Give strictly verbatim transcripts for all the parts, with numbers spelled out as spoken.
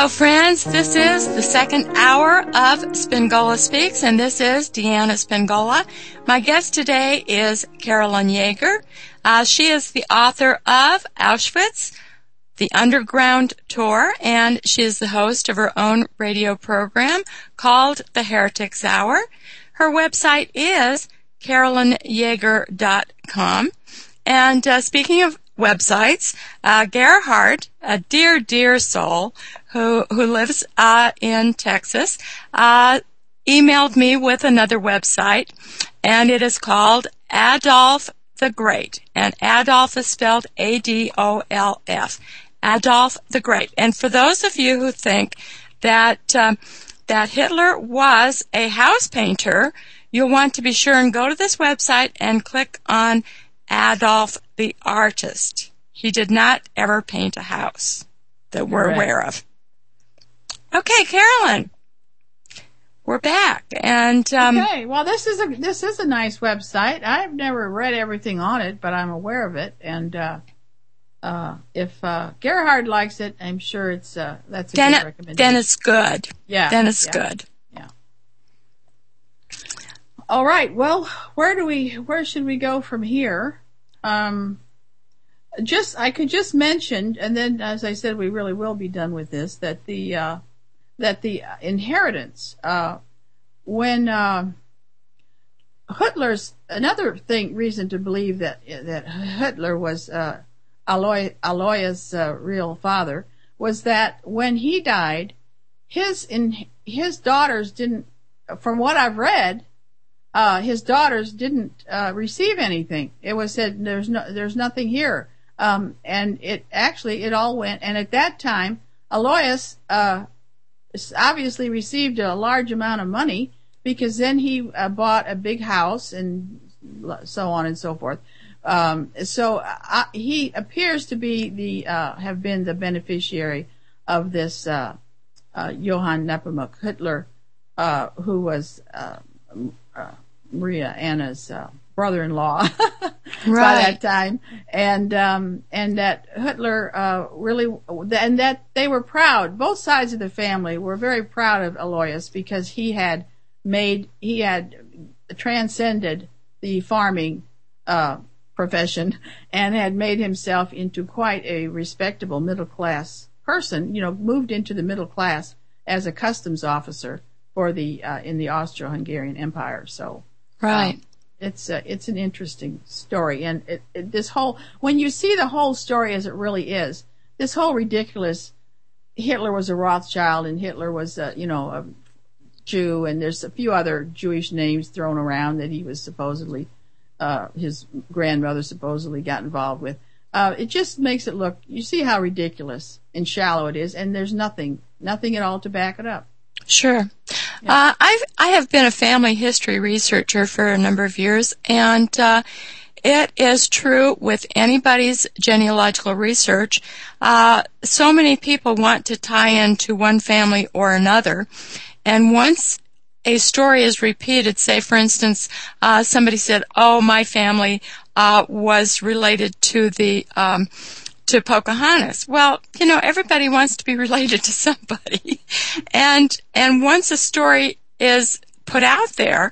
Hello, friends. This is the second hour of Spingola Speaks, and this is Deanna Spingola. My guest today is Carolyn Yeager. Uh, she is the author of Auschwitz, The Underground Tour, and she is the host of her own radio program called The Heretics Hour. Her website is carolyn yeager dot com. And uh, speaking of websites, uh, Gerhard, a dear, dear soul who who lives uh, in Texas, uh, emailed me with another website, and it is called Adolf the Great. And Adolf is spelled A D O L F. Adolf the Great. And for those of you who think that um, that Hitler was a house painter, you'll want to be sure and go to this website and click on Adolf the artist. He did not ever paint a house that we're Correct. aware of. Okay, Carolyn, we're back, and um, okay. Well, this is a this is a nice website. I've never read everything on it, but I'm aware of it. And uh, uh, if uh, Gerhard likes it, I'm sure it's uh, that's a then good it, recommendation. then it's good. Yeah, then it's yeah. good. Yeah. All right. Well, where do we? Where should we go from here? Um, just I could just mention, and then as I said, we really will be done with this. That the uh, that the inheritance uh, when uh, Hitler's another thing reason to believe that that Hitler was uh, Aloy Aloy's uh, real father was that when he died, his in his daughters didn't. From what I've read. Uh, his daughters didn't uh, receive anything. It was said there's no, there's nothing here, um, and it actually it all went. And at that time, Aloysius uh, obviously received a large amount of money because then he uh, bought a big house and so on and so forth. Um, so uh, he appears to be the uh, have been the beneficiary of this uh, uh, Johann Nepomuk Hitler, uh, who was. Uh, uh, Maria Anna's uh, brother-in-law by Right. that time, and um, and that Hitler uh, really, and that they were proud. Both sides of the family were very proud of Aloysius because he had made, he had transcended the farming uh, profession and had made himself into quite a respectable middle-class person. You know, moved into the middle class as a customs officer for the uh, in the Austro-Hungarian Empire. So. Right. Um, it's uh, it's an interesting story, and it, it, this whole when you see the whole story as it really is, this whole ridiculous Hitler was a Rothschild and Hitler was a, you know a Jew, and there's a few other Jewish names thrown around that he was supposedly uh, his grandmother supposedly got involved with. Uh, it just makes it look. You see how ridiculous and shallow it is, and there's nothing nothing at all to back it up. Sure. Yeah. Uh, I've, I have been a family history researcher for a number of years, and uh, it is true with anybody's genealogical research. Uh, so many people want to tie into one family or another, and once a story is repeated, say, for instance, uh, somebody said, oh, my family uh, was related to the... Um, to Pocahontas. Well, you know, everybody wants to be related to somebody. And and once a story is put out there,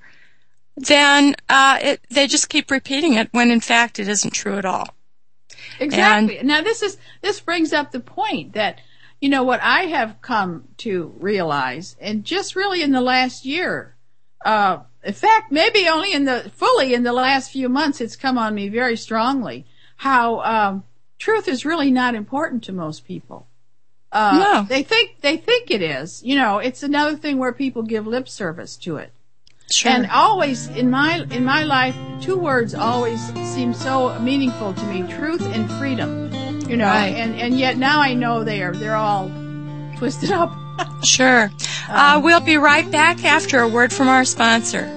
then uh, it, they just keep repeating it when in fact it isn't true at all. Exactly. And, now this is this brings up the point that, you know, what I have come to realize, and just really in the last year, uh, in fact, maybe only in the fully in the last few months, it's come on me very strongly how um, truth is really not important to most people. Uh, no. They think they think it is. You know, it's another thing where people give lip service to it. Sure. And always in my in my life, two words always seem so meaningful to me: truth and freedom. You know, Right. and and yet now I know they are they're all twisted up. Sure. Uh, we'll be right back after a word from our sponsor.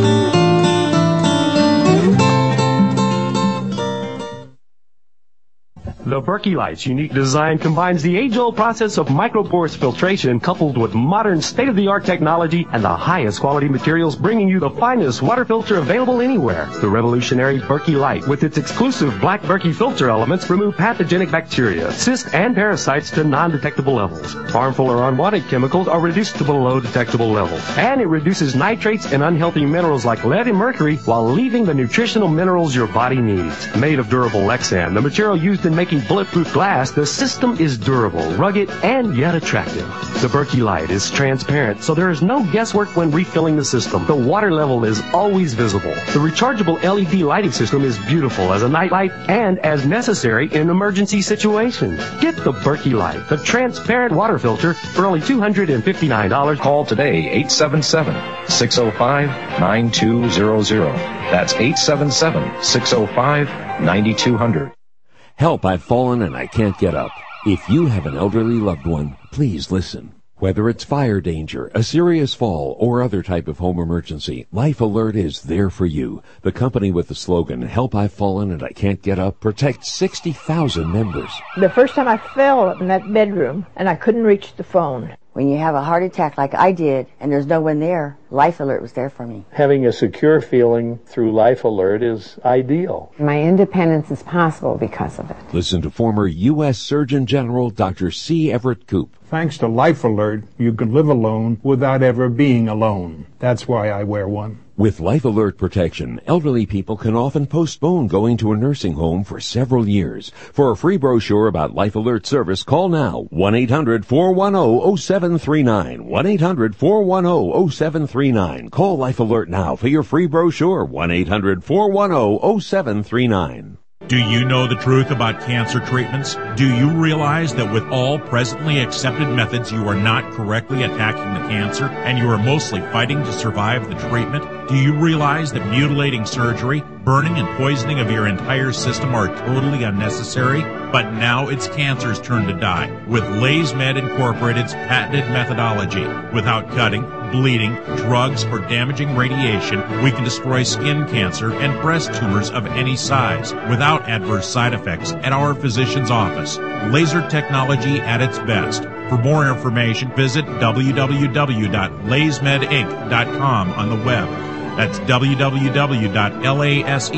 The Berkey Light's unique design combines the age-old process of microporous filtration coupled with modern state-of-the-art technology and the highest quality materials, bringing you the finest water filter available anywhere. The revolutionary Berkey Light, with its exclusive black Berkey filter elements, remove pathogenic bacteria, cysts, and parasites to non-detectable levels. Harmful or unwanted chemicals are reduced to below detectable levels. And it reduces nitrates and unhealthy minerals like lead and mercury while leaving the nutritional minerals your body needs. Made of durable Lexan, the material used in making bulletproof glass, the system is durable, rugged, and yet attractive. The Berkey Light is transparent, so there is no guesswork when refilling the system. The water level is always visible. The rechargeable L E D lighting system is beautiful as a nightlight and as necessary in emergency situations. Get the Berkey Light, the transparent water filter, for only two hundred fifty-nine dollars. Call today, eight seven seven, six oh five, nine two zero zero. That's eight seven seven, six oh five, nine two hundred. Help, I've fallen and I can't get up. If you have an elderly loved one, please listen. Whether it's fire danger, a serious fall, or other type of home emergency, Life Alert is there for you. The company with the slogan, Help, I've fallen and I can't get up, protects sixty thousand members. The first time I fell in that bedroom and I couldn't reach the phone. When you have a heart attack like I did and there's no one there, Life Alert was there for me. Having a secure feeling through Life Alert is ideal. My independence is possible because of it. Listen to former U S Surgeon General Doctor C. Everett Koop. Thanks to Life Alert, you can live alone without ever being alone. That's why I wear one. With Life Alert protection, elderly people can often postpone going to a nursing home for several years. For a free brochure about Life Alert service, call now, one eight hundred, four one zero, zero seven three nine, one eight hundred, four one zero, zero seven three nine. Call Life Alert now for your free brochure, one eight hundred, four one zero, zero seven three nine. Do you know the truth about cancer treatments? Do you realize that with all presently accepted methods, you are not correctly attacking the cancer and you are mostly fighting to survive the treatment? Do you realize that mutilating surgery, burning and poisoning of your entire system are totally unnecessary? But now it's cancer's turn to die with LaysMed Incorporated's patented methodology. Without cutting, bleeding, drugs, or damaging radiation, we can destroy skin cancer and breast tumors of any size without adverse side effects at our physician's office. Laser technology at its best. For more information, visit w w w dot lays med inc dot com on the web. That's w w w dot lays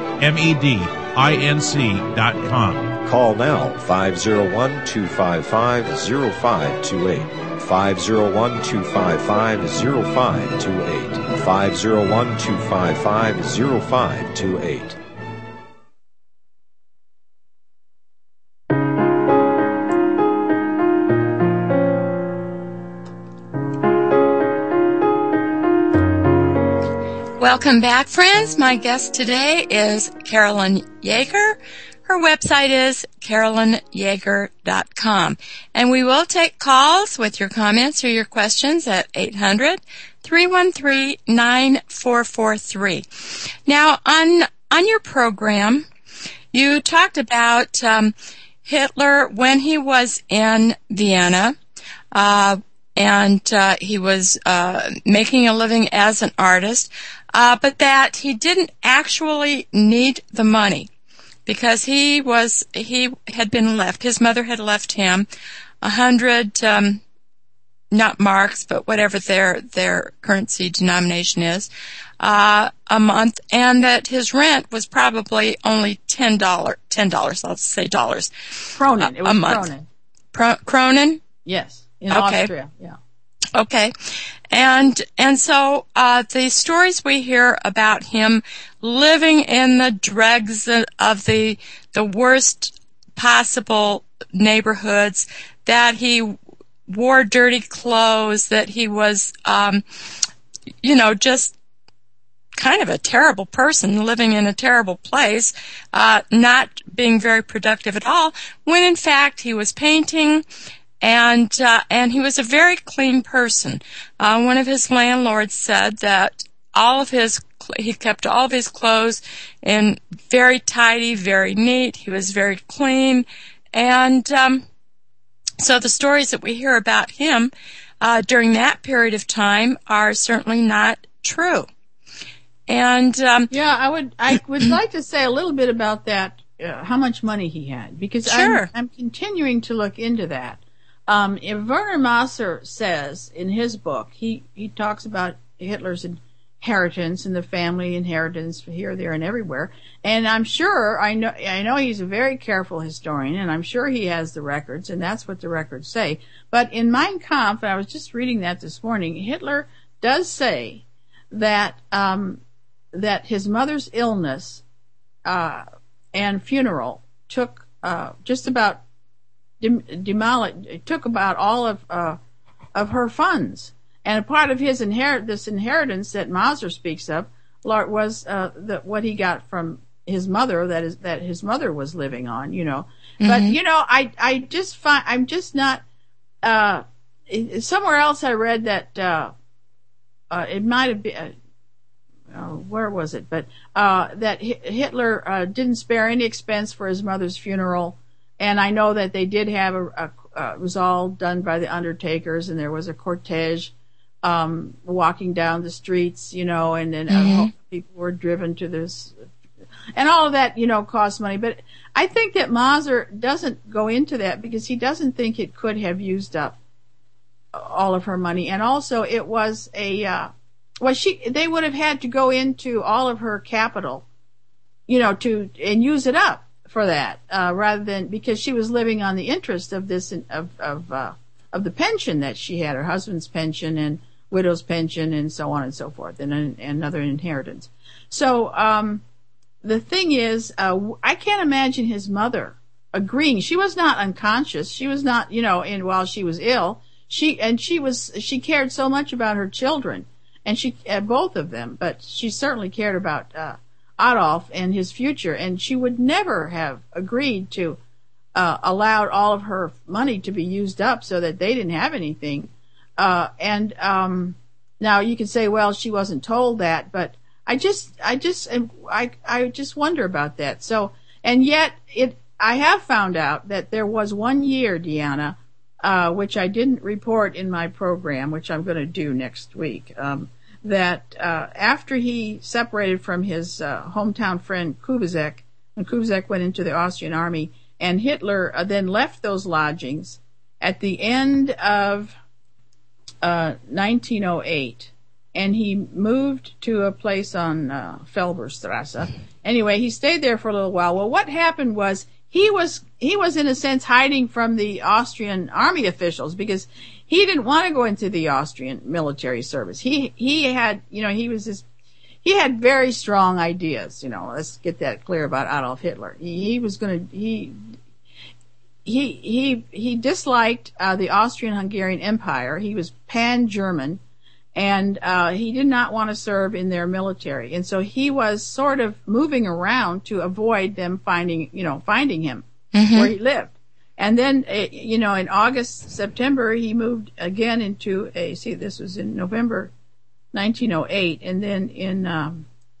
med inc dot com. Call now, five oh one, two five five, oh five two eight. five oh one, two five five, oh five two eight. five oh one, two five five, oh five two eight. Welcome back, friends. My guest today is Carolyn Yeager. Her website is carolyn yeager dot com. And we will take calls with your comments or your questions at eight hundred, three one three, nine four four three. Now, on on your program, you talked about um, Hitler when he was in Vienna, uh, and uh, he was uh, making a living as an artist, uh, but that he didn't actually need the money. Because he was, he had been left, his mother had left him a hundred, um, not marks, but whatever their, their currency denomination is, uh, a month, and that his rent was probably only ten dollars, ten dollars, let's say dollars. Cronin, it was a month. Cronin. Pro- Cronin? Yes, in okay. Austria, yeah. Okay. And, and so, uh, the stories we hear about him living in the dregs of the, the worst possible neighborhoods, that he wore dirty clothes, that he was, um, you know, just kind of a terrible person living in a terrible place, uh, not being very productive at all, when in fact he was painting. And, uh, and he was a very clean person. Uh, one of his landlords said that all of his, he kept all of his clothes in very tidy, very neat. He was very clean. And, um, so the stories that we hear about him, uh, during that period of time are certainly not true. And, um, yeah, I would, I would like to say a little bit about that, uh, how much money he had, because Sure. I'm, I'm continuing to look into that. Um, if Werner Moser says in his book, he, he talks about Hitler's inheritance and the family inheritance here, there, and everywhere. And I'm sure, I know, I know he's a very careful historian, and I'm sure he has the records, and that's what the records say. But in Mein Kampf, and I was just reading that this morning, Hitler does say that, um, that his mother's illness, uh, and funeral took, uh, just about Demolish, it took about all of uh, of her funds, and a part of his inherit this inheritance that Moser speaks of was uh, the, what he got from his mother, that is that his mother was living on, you know. Mm-hmm. But you know, I I just find I'm just not. Uh, somewhere else I read that uh, uh, it might have been. Uh, oh, where was it? But uh, that Hitler uh, didn't spare any expense for his mother's funeral. And I know that they did have a, a, a it was all done by the undertakers, and there was a cortege um, walking down the streets, you know, and then mm-hmm. uh, people were driven to this, and all of that, you know, cost money. But I think that Moser doesn't go into that because he doesn't think it could have used up all of her money, and also it was a uh, well, she they would have had to go into all of her capital, you know, to and use it up. For that, uh, rather than because she was living on the interest of this of of uh, of the pension that she had, her husband's pension and widow's pension and so on and so forth, and, and another inheritance. So um, the thing is, uh, I can't imagine his mother agreeing. She was not unconscious. She was not, you know, in while she was ill. She and she was she cared so much about her children, and she uh, both of them, but she certainly cared about. Uh, Adolf and his future, and she would never have agreed to uh, allowed all of her money to be used up so that they didn't have anything. Uh, and um, now you can say, well, she wasn't told that, but I just, I just, I, I just wonder about that. So, and yet, it, I have found out that there was one year, Deanna, uh, which I didn't report in my program, which I'm going to do next week. Um, that uh, after he separated from his uh, hometown friend Kubizek, and Kubizek went into the Austrian army, and Hitler uh, then left those lodgings at the end of uh, nineteen oh eight, and he moved to a place on uh, Felberstrasse. Anyway, he stayed there for a little while. Well, what happened was he was he was in a sense hiding from the Austrian army officials because he didn't want to go into the Austrian military service. He he had, you know, he was this, he had very strong ideas. You know, let's get that clear about Adolf Hitler. He, he was going to he he he he disliked uh, the Austrian-Hungarian Empire. He was pan-German, and uh, he did not want to serve in their military. And so he was sort of moving around to avoid them finding, you know, finding him mm-hmm. where he lived. And then, you know, in August, September, he moved again into a, see, this was in November nineteen oh eight. And then in, um,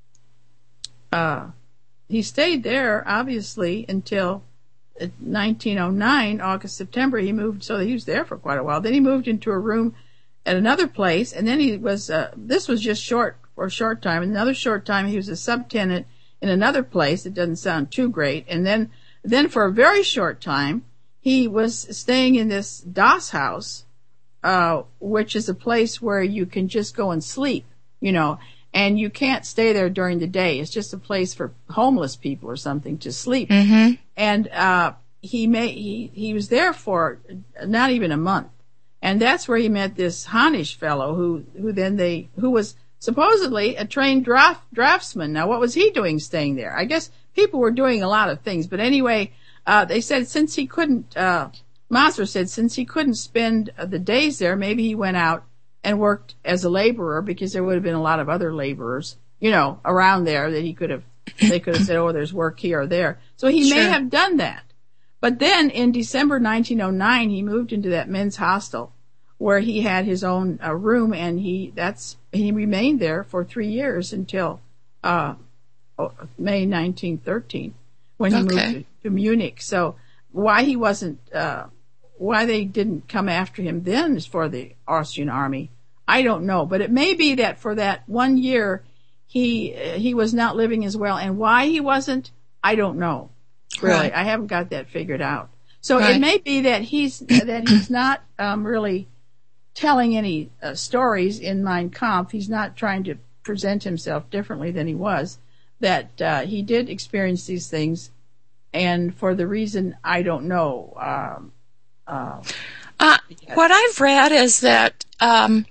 uh, he stayed there, obviously, until nineteen oh nine, August, September, he moved, so he was there for quite a while. Then he moved into a room at another place, and then he was, uh, this was just short, for a short time. Another short time, he was a subtenant in another place. It doesn't sound too great. And then, then for a very short time, he was staying in this Das House, uh, which is a place where you can just go and sleep, you know, and you can't stay there during the day. It's just a place for homeless people or something to sleep. Mm-hmm. And, uh, he may, he, he was there for not even a month. And that's where he met this Hanisch fellow who, who then they, who was supposedly a trained draft, draftsman. Now, what was he doing staying there? I guess people were doing a lot of things, but anyway, Uh, they said since he couldn't, uh, Moser said since he couldn't spend uh, the days there, maybe he went out and worked as a laborer because there would have been a lot of other laborers, you know, around there that he could have, they could have said, oh, there's work here or there. So he sure. may have done that. But then in December nineteen oh nine, he moved into that men's hostel where he had his own uh, room, and he, that's, he remained there for three years until, uh, May nineteen thirteen. When he okay. moved to, to Munich. So why he wasn't, uh, why they didn't come after him then for the Austrian army, I don't know. But it may be that for that one year, he, uh, he was not living as well. And why he wasn't, I don't know. Really, Right. I haven't got that figured out. So Right. it may be that he's that he's not um, really telling any uh, stories in Mein Kampf. He's not trying to present himself differently than he was. That uh, he did experience these things, and for the reason I don't know. Um, uh, Uh, what I've read is that um,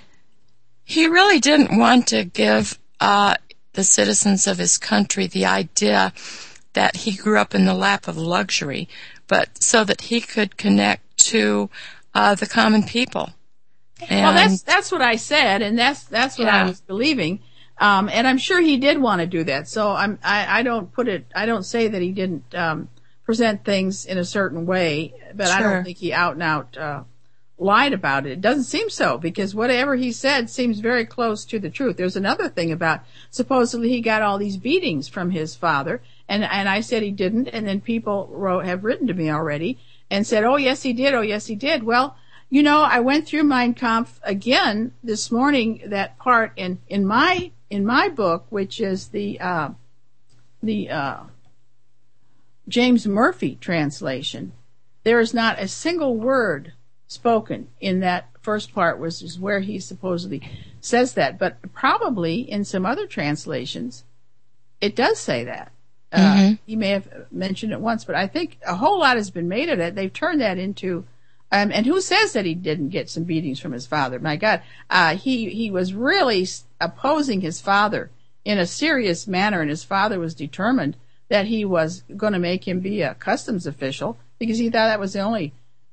he really didn't want to give uh, the citizens of his country the idea that he grew up in the lap of luxury, but so that he could connect to uh, the common people. And well, that's that's what I said, and that's that's what Yeah. I was believing. Um, and I'm sure he did want to do that. So I'm I, I don't put it I don't say that he didn't um, present things in a certain way, but I Sure. don't think he out and out uh, lied about it. It doesn't seem so, because whatever he said seems very close to the truth. There's another thing about supposedly he got all these beatings from his father, and and I said he didn't, and then people wrote have written to me already and said, oh yes he did, oh yes he did. Well, you know, I went through Mein Kampf again this morning, that part in in my in my book, which is the uh, the uh, James Murphy translation. There is not a single word spoken in that first part, which is where he supposedly says that. But probably in some other translations, it does say that. Uh, Mm-hmm. he may have mentioned it once, but I think a whole lot has been made of it. They've turned that into, um, and who says that he didn't get some beatings from his father? My God, uh, he he was really s- opposing his father in a serious manner, and his father was determined that he was going to make him be a customs official, because he thought that was the only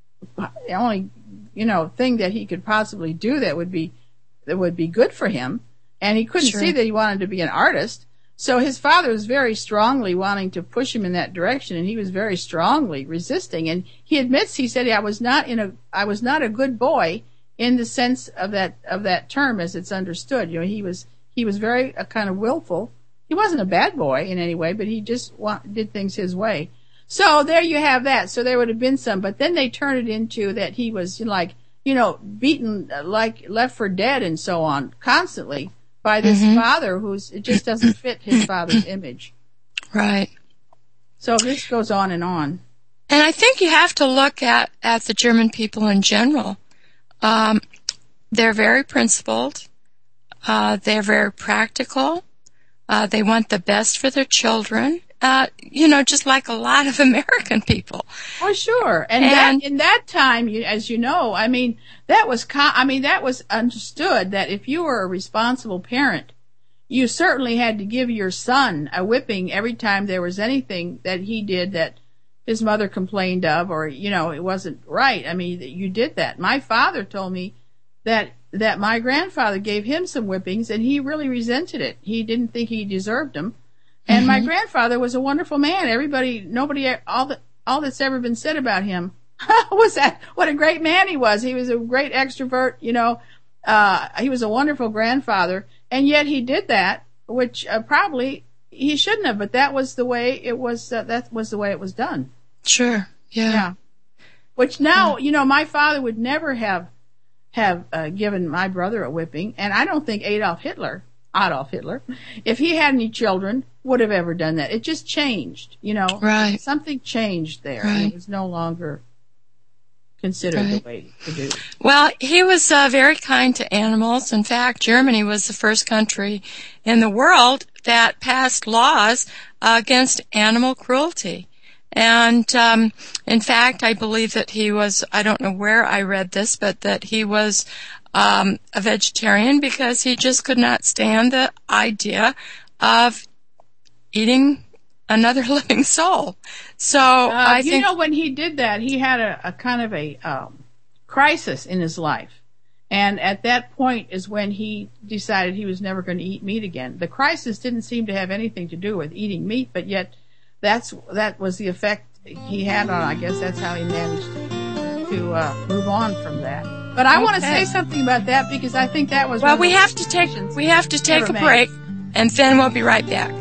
the only you know thing that he could possibly do that would be that would be good for him, and he couldn't Sure. see that he wanted to be an artist. So his father was very strongly wanting to push him in that direction, and he was very strongly resisting. And he admits, he said, I was not in a I was not a good boy in the sense of that of that term as it's understood. You know, he was he was very uh, kind of willful. He wasn't a bad boy in any way, but he just wa- did things his way. So there you have that. So there would have been some, but then they turned it into that he was like, you know, beaten, uh, like left for dead and so on constantly by this Mhm. father who's, it just doesn't fit his father's image. Right. So this goes on and on. And I think you have to look at, at the German people in general. Um, they're very principled. Uh, they're very practical. Uh, they want the best for their children. Uh, you know, just like a lot of American people. Oh, sure. And, And- that, in that time, you, as you know, I mean, that was, co- I mean, that was understood that if you were a responsible parent, you certainly had to give your son a whipping every time there was anything that he did that his mother complained of, or, you know, it wasn't right. I mean, you did that. My father told me that, that my grandfather gave him some whippings, and he really resented it. He didn't think he deserved them. And my grandfather was a wonderful man. Everybody, nobody, all that, all that's ever been said about him was that what a great man he was. He was a great extrovert, you know. Uh, he was a wonderful grandfather, and yet he did that, which uh, probably he shouldn't have. But that was the way it was. Uh, that was the way it was done. Sure. Yeah. Yeah. Which now, you know, my father would never have have uh, given my brother a whipping, and I don't think Adolf Hitler, Adolf Hitler, if he had any children, would have ever done that. It just changed, you know. Right. Something changed there, and Right. it was no longer considered Right. the way to do. Well, he was uh, very kind to animals. In fact, Germany was the first country in the world that passed laws uh, against animal cruelty. And um, in fact, I believe that he was, I don't know where I read this, but that he was um, a vegetarian because he just could not stand the idea of eating another living soul. So Uh, I you think, know, when he did that, he had a, a kind of a um, crisis in his life. And at that point is when he decided he was never going to eat meat again. The crisis didn't seem to have anything to do with eating meat, but yet that's that was the effect he had on. I guess that's how he managed to uh, move on from that. But I want to Okay. say something about that, because I think that was well, one we of the have to take decisions we have to take ever a made. break, and then we'll be right back.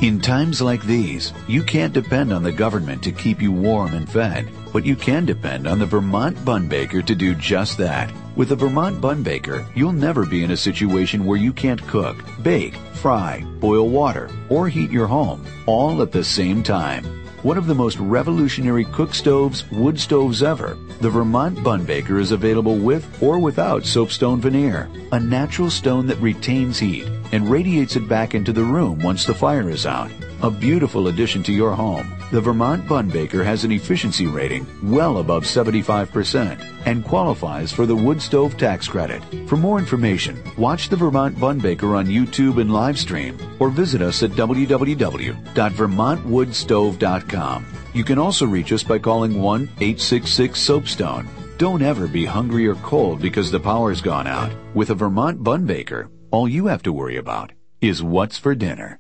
In times like these, you can't depend on the government to keep you warm and fed, but you can depend on the Vermont Bun Baker to do just that. With the Vermont Bun Baker, you'll never be in a situation where you can't cook, bake, fry, boil water, or heat your home, all at the same time. One of the most revolutionary cook stoves, wood stoves ever, the Vermont Bun Baker is available with or without soapstone veneer, a natural stone that retains heat and radiates it back into the room once the fire is out. A beautiful addition to your home. The Vermont Bun Baker has an efficiency rating well above seventy-five percent and qualifies for the wood stove tax credit. For more information, watch the Vermont Bun Baker on YouTube and live stream or visit us at w w w dot vermont wood stove dot com. You can also reach us by calling one eight six six soapstone. Don't ever be hungry or cold because the power's gone out. With a Vermont Bun Baker, all you have to worry about is what's for dinner.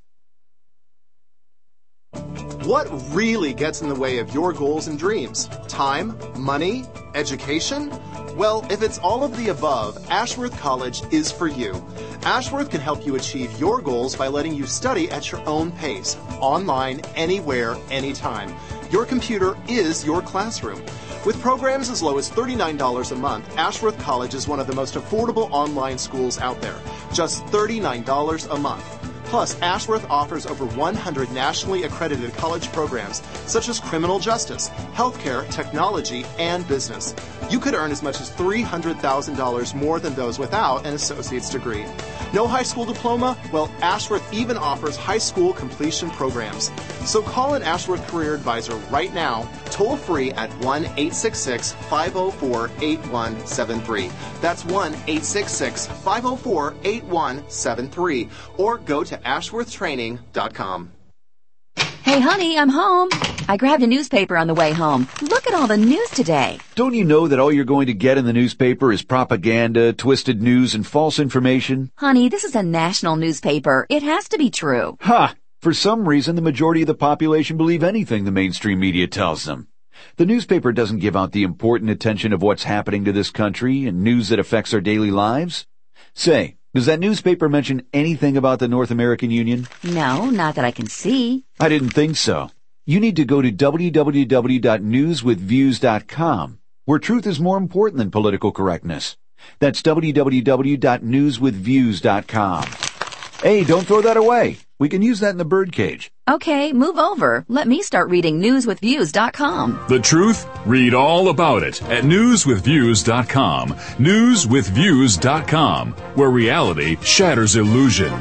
What really gets in the way of your goals and dreams? Time? Money? Education? Well, if it's all of the above, Ashworth College is for you. Ashworth can help you achieve your goals by letting you study at your own pace, online, anywhere, anytime. Your computer is your classroom. With programs as low as thirty-nine dollars a month, Ashworth College is one of the most affordable online schools out there. Just thirty-nine dollars a month. Plus, Ashworth offers over one hundred nationally accredited college programs, such as criminal justice, healthcare, technology, and business. You could earn as much as three hundred thousand dollars more than those without an associate's degree. No high school diploma? Well, Ashworth even offers high school completion programs. So call an Ashworth Career Advisor right now, toll free at one eight six six, five oh four, eight one seven three. That's one eight six six, five oh four, eight one seven three. Or go to ashworth training dot com. Hey, honey, I'm home. I grabbed a newspaper on the way home. Look at all the news today. Don't you know that all you're going to get in the newspaper is propaganda, twisted news, and false information? Honey, this is a national newspaper. It has to be true. Ha! For some reason, the majority of the population believe anything the mainstream media tells them. The newspaper doesn't give out the important attention of what's happening to this country and news that affects our daily lives. Say, does that newspaper mention anything about the North American Union? No, not that I can see. I didn't think so. You need to go to w w w dot news with views dot com, where truth is more important than political correctness. That's w w w dot news with views dot com. Hey, don't throw that away. We can use that in the birdcage. Okay, move over. Let me start reading news with views dot com. The truth? Read all about it at news with views dot com. news with views dot com, where reality shatters illusion.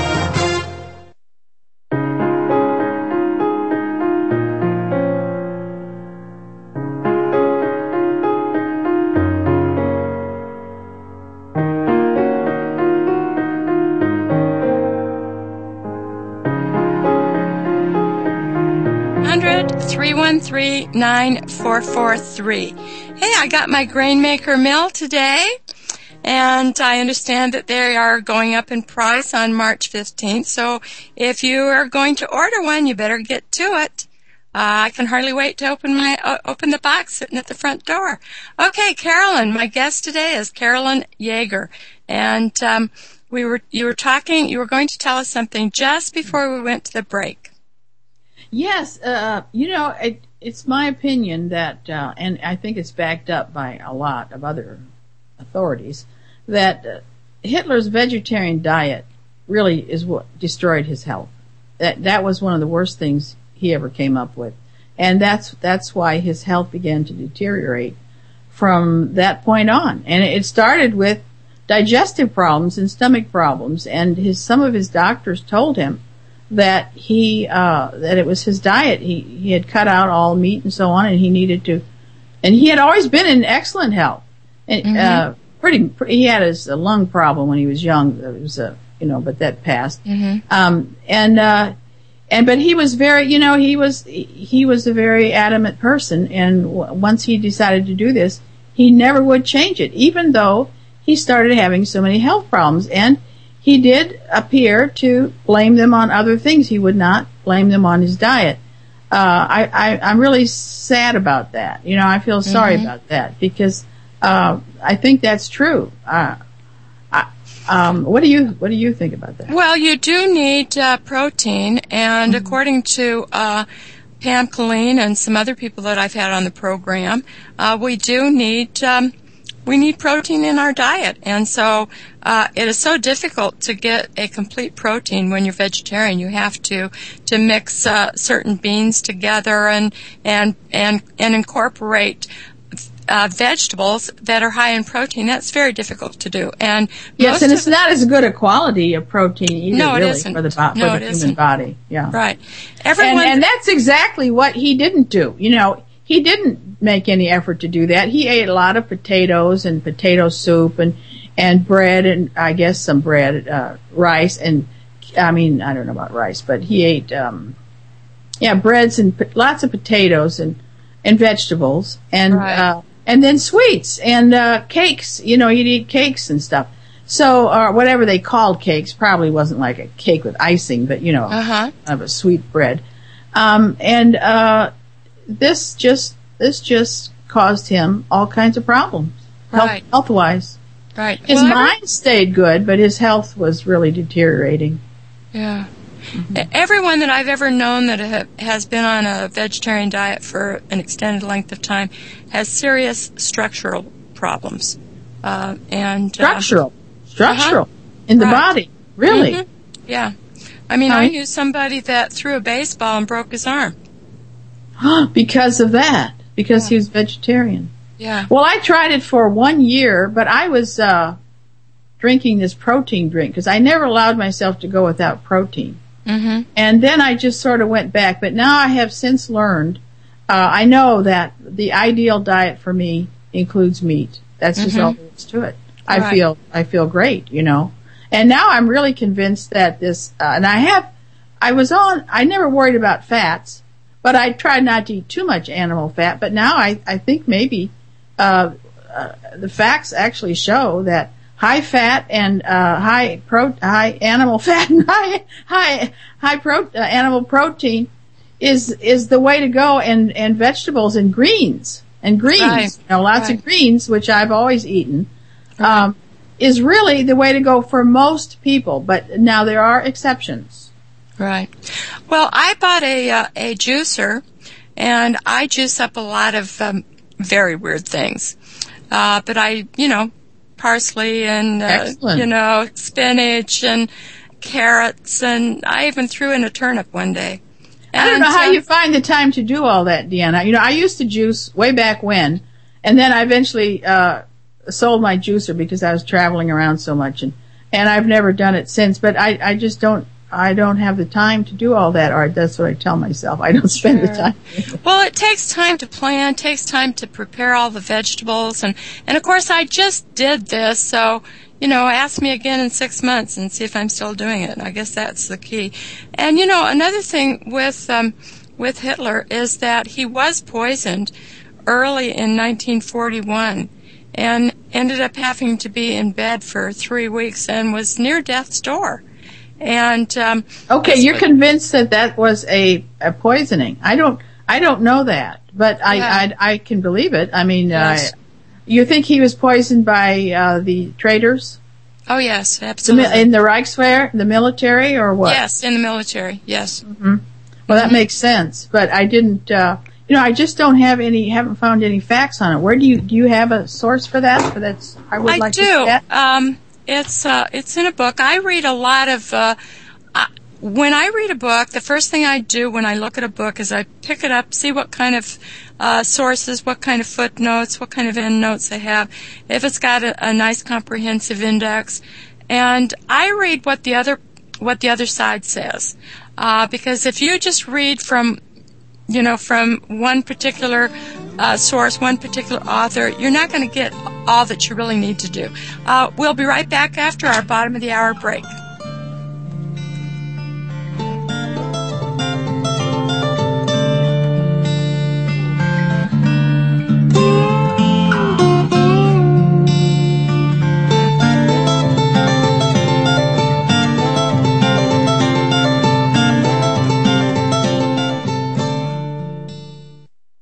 three one three, nine four four three. Hey, I got my Grainmaker mill today, and I understand that they are going up in price on March fifteenth, so if you are going to order one, you better get to it. Uh, I can hardly wait to open my uh, open the box sitting at the front door. Okay, Carolyn, my guest today is Carolyn Yeager, and um, we were you were talking, you were going to tell us something just before we went to the break. Yes, uh, you know, it, it's my opinion that, uh, and I think it's backed up by a lot of other authorities, that uh, Hitler's vegetarian diet really is what destroyed his health. That that was one of the worst things he ever came up with, and that's that's why his health began to deteriorate from that point on. And it started with digestive problems and stomach problems, and his some of his doctors told him that he uh that it was his diet. He he had cut out all meat and so on, and he needed to, and he had always been in excellent health. And mm-hmm. uh pretty, pretty he had his a lung problem when he was young. It was a you know, but that passed. Mm-hmm. Um and uh and but he was very you know he was he was a very adamant person, and w- once he decided to do this, he never would change it, even though he started having so many health problems. And he did appear to blame them on other things. He would not blame them on his diet. Uh, I, I, I'm really sad about that. You know, I feel sorry mm-hmm. about that, because uh, I think that's true. Uh, I, Um, what do you what do you think about that? Well, you do need uh, protein, and mm-hmm. according to uh, Pam Colleen and some other people that I've had on the program, uh, we do need um, we need protein in our diet, and so uh, it is so difficult to get a complete protein when you're vegetarian. You have to to mix uh, certain beans together and and and and incorporate Uh, vegetables that are high in protein. That's very difficult to do. And yes, and it's not as good a quality of protein either, no, it really, isn't. for the, for no, the it human isn't. body. Yeah, right. Everyone, and, and that's exactly what he didn't do. You know, he didn't make any effort to do that. He ate a lot of potatoes and potato soup and and bread and I guess some bread, uh, rice and I mean I don't know about rice, but he ate um, yeah breads and po- lots of potatoes and and vegetables and. Right. Uh, And then sweets and uh, cakes. You know, he'd eat cakes and stuff. So, or whatever they called cakes, probably wasn't like a cake with icing, but you know, uh-huh. of a sweet bread. Um, and uh, this just this just caused him all kinds of problems, right. health, health wise. Right. His well, mind every- stayed good, but his health was really deteriorating. Yeah. Mm-hmm. Everyone that I've ever known that ha- has been on a vegetarian diet for an extended length of time has serious structural problems. Uh, and Structural. Uh, structural. uh-huh. In the right. body. Really? Mm-hmm. Yeah. I mean, Right. I knew somebody that threw a baseball and broke his arm. Because of that. Because yeah. he was vegetarian. Yeah. Well, I tried it for one year, but I was uh, drinking this protein drink because I never allowed myself to go without protein. Mm-hmm. And then I just sort of went back. But now I have since learned, uh, I know that the ideal diet for me includes meat. That's just mm-hmm. all there is to it. Right. I feel, I feel great, you know. And now I'm really convinced that this, uh, and I have, I was on, I never worried about fats, but I tried not to eat too much animal fat. But now I, I think maybe, uh, uh, the facts actually show that high fat and uh, high pro high animal fat and high high high pro uh, animal protein is is the way to go, and and vegetables and greens and greens right. you know lots right. of greens, which I've always eaten, um, is really the way to go for most people. But now there are exceptions. Right. Well, I bought a uh, a juicer, and I juice up a lot of um, very weird things. Uh, but I, you know. Parsley and, uh, you know, spinach and carrots, and I even threw in a turnip one day. And, I don't know how uh, you find the time to do all that, Deanna. You know, I used to juice way back when, and then I eventually uh sold my juicer because I was traveling around so much, and, and I've never done it since. But I, I just don't, I don't have the time to do all that, or that's what I tell myself. I don't spend sure. the time. Well, it takes time to plan, it takes time to prepare all the vegetables, and, and of course I just did this, so, you know, ask me again in six months and see if I'm still doing it. I guess that's the key. And, you know, another thing with, um, with Hitler is that he was poisoned early in nineteen forty-one and ended up having to be in bed for three weeks and was near death's door. And um, okay, you're convinced that that was a, a poisoning. I don't, I don't know that, but I, yeah. I, I can believe it. I mean, yes. uh, you think he was poisoned by uh, the traitors? Oh yes, absolutely. The, in the Reichswehr, the military, or what? Yes, in the military. Yes. Mm-hmm. Well, that mm-hmm. makes sense, but I didn't. Uh, you know, I just don't have any. Haven't found any facts on it. Where do you do you have a source for that? For that's I would I like do. to see that. Um, It's uh, it's in a book. I read a lot of. Uh, uh, when I read a book, the first thing I do when I look at a book is I pick it up, see what kind of uh, sources, what kind of footnotes, what kind of endnotes they have. If it's got a, a nice comprehensive index, and I read what the other what the other side says, uh, because if you just read from you know, from one particular uh, source, one particular author, you're not going to get all that you really need to do. Uh, we'll be right back after our bottom of the hour break.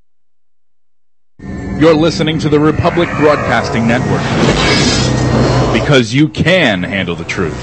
You're listening to the Republic Broadcasting Network. because you can handle the truth.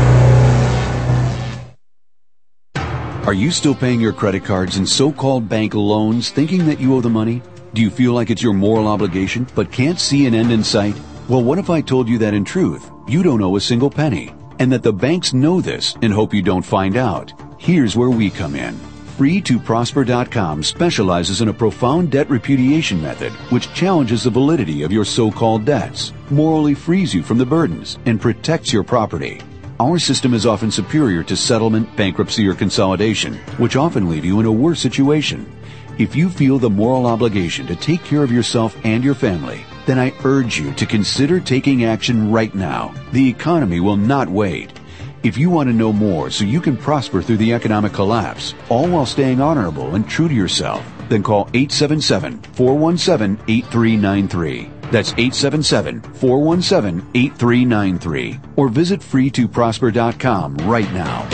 Are you still paying your credit cards and so-called bank loans thinking that you owe the money? Do you feel like it's your moral obligation but can't see an end in sight? Well, what if I told you that in truth, you don't owe a single penny, and that the banks know this and hope you don't find out? Here's where we come in. free to prosper dot com specializes in a profound debt repudiation method which challenges the validity of your so-called debts, morally frees you from the burdens, and protects your property. Our system is often superior to settlement, bankruptcy, or consolidation, which often leave you in a worse situation. If you feel the moral obligation to take care of yourself and your family, then I urge you to consider taking action right now. The economy will not wait. If you want to know more so you can prosper through the economic collapse, all while staying honorable and true to yourself, then call eight seven seven, four one seven, eight three nine three. That's eight seven seven, four one seven, eight three nine three. Or visit free to prosper dot com right now.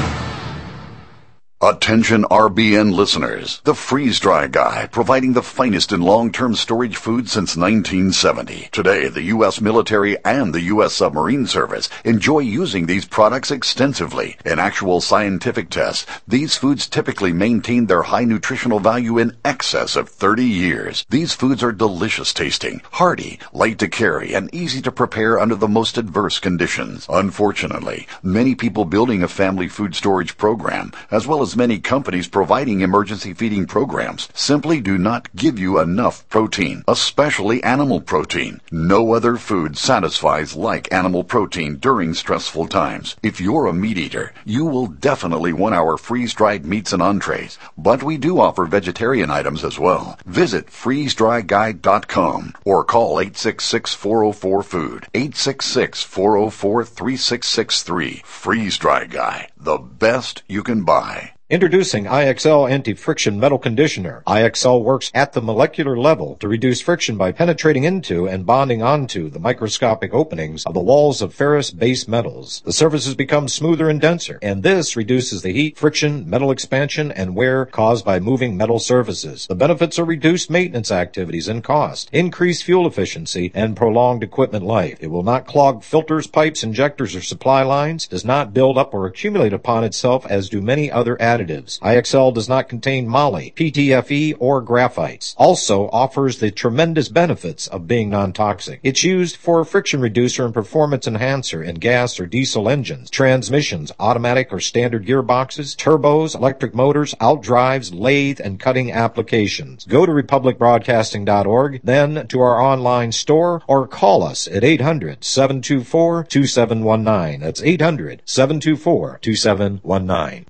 Attention R B N listeners, the Freeze Dry Guy, providing the finest in long-term storage food since nineteen seventy. Today, the U S military and the U S submarine service enjoy using these products extensively. In actual scientific tests, these foods typically maintain their high nutritional value in excess of thirty years. These foods are delicious tasting, hearty, light to carry, and easy to prepare under the most adverse conditions. Unfortunately, many people building a family food storage program, as well as many companies providing emergency feeding programs, simply do not give you enough protein, especially animal protein. No other food satisfies like animal protein during stressful times. If you're a meat eater, you will definitely want our freeze-dried meats and entrees, but we do offer vegetarian items as well. Visit freeze dry guide dot com or call eight six six, four oh four, food, eight six six, four oh four, three six six three. Freeze Dry Guy, the best you can buy. Introducing I X L Anti-Friction Metal Conditioner. I X L works at the molecular level to reduce friction by penetrating into and bonding onto the microscopic openings of the walls of ferrous base metals. The surfaces become smoother and denser, and this reduces the heat, friction, metal expansion, and wear caused by moving metal surfaces. The benefits are reduced maintenance activities and cost, increased fuel efficiency, and prolonged equipment life. It will not clog filters, pipes, injectors, or supply lines, does not build up or accumulate upon itself as do many other additives. I X L does not contain moly, P T F E, or graphites. Also offers the tremendous benefits of being non-toxic. It's used for a friction reducer and performance enhancer in gas or diesel engines, transmissions, automatic or standard gearboxes, turbos, electric motors, outdrives, lathe, and cutting applications. Go to republic broadcasting dot org, then to our online store, or call us at eight hundred, seven two four, two seven one nine. That's eight hundred, seven two four, two seven one nine.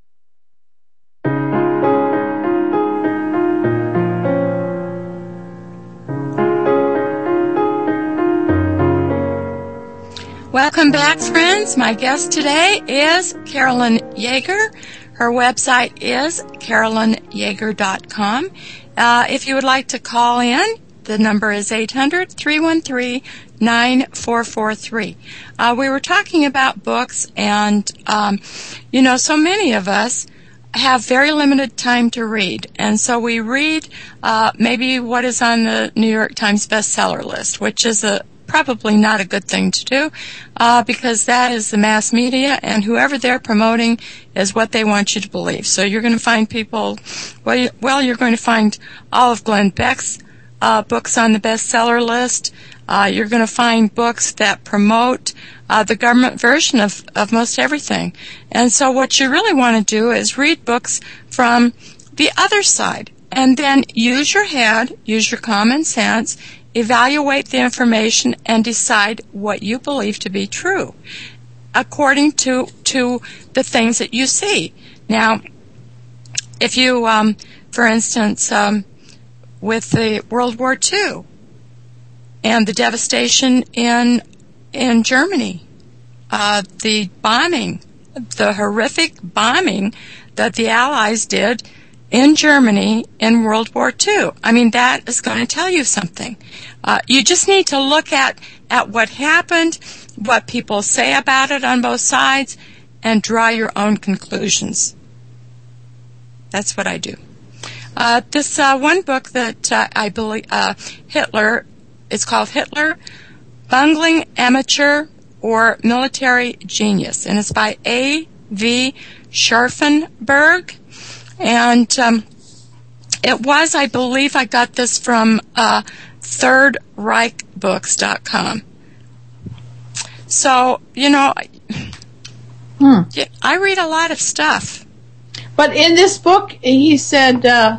Welcome back, friends. My guest today is Carolyn Yeager. Her website is carolyn yeager dot com. Uh, if you would like to call in, the number is eight hundred, three one three, nine four four three. Uh, we were talking about books, and, um, you know, so many of us have very limited time to read, and so we read uh, maybe what is on the New York Times bestseller list, which is a probably not a good thing to do, uh, because that is the mass media, and whoever they're promoting is what they want you to believe. So you're going to find people, well, you, well you're going to find all of Glenn Beck's uh, books on the bestseller list. Uh, you're going to find books that promote uh, the government version of, of most everything. And so what you really want to do is read books from the other side, and then use your head, use your common sense, evaluate the information, and decide what you believe to be true according to to the things that you see. Now, if you, um, for instance, um, with the World War Two and the devastation in in Germany, uh, the bombing, the horrific bombing that the Allies did in Germany in World War Two. I mean, that is going to tell you something. Uh, you just need to look at, at what happened, what people say about it on both sides, and draw your own conclusions. That's what I do. Uh, this uh, one book that uh, I believe uh, Hitler, it's called Hitler, Bungling Amateur or Military Genius, and it's by A V Scharfenberg. And um, it was, I believe, I got this from uh, third reich books dot com. So, you know, hmm. I read a lot of stuff. But in this book, he said, uh,